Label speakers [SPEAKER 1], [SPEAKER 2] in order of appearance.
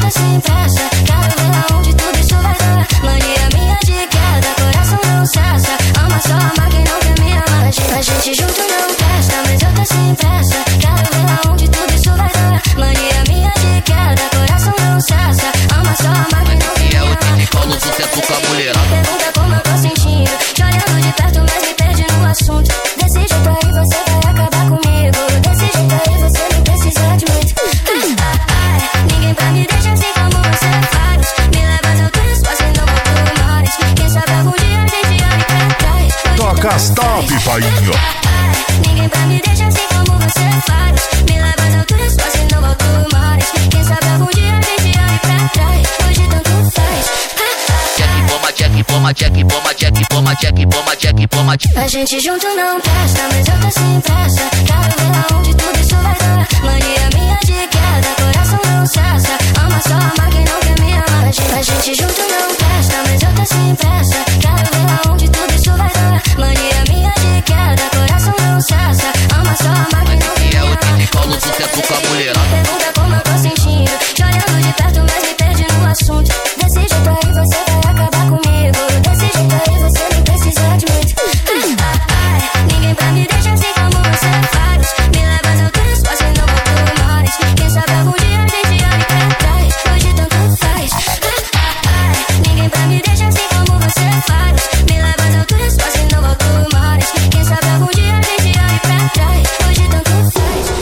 [SPEAKER 1] tá sem pressa, quero ver aonde tudo isso vai dar. Mania minha de queda, coração não cessa. Ama só amar quem não quer me amar. A gente junto não presta, mas eu tô sem pressa, quero ver aonde tudo isso vai dar. Mania minha de queda, coração não cessa. Ama só amar quem não quer me amar.
[SPEAKER 2] É o DJ Paulo, sucesso com a mulherada.
[SPEAKER 1] Pergunta como eu tô sentindo, te olhando de perto mas me perde no assunto. Desse jeito aí você vai acabar comigo, desse jeito aí você não precisa de muito. Ninguém vai me deixar assim como você faz. Me leva às alturas, quase não volto mais. Quem sabe algum dia a gente olha pra trás.
[SPEAKER 3] Toca as top, painho.
[SPEAKER 1] Ninguém vai me deixar assim como você faz. Me leva às alturas, quase não volto mais. Quem sabe algum dia a gente olha pra trás. Hoje tanto faz. A gente junto não presta, mas eu tô sem pressa, quero ver aonde tudo isso vai dar. Mania minha de queda, coração não cessa.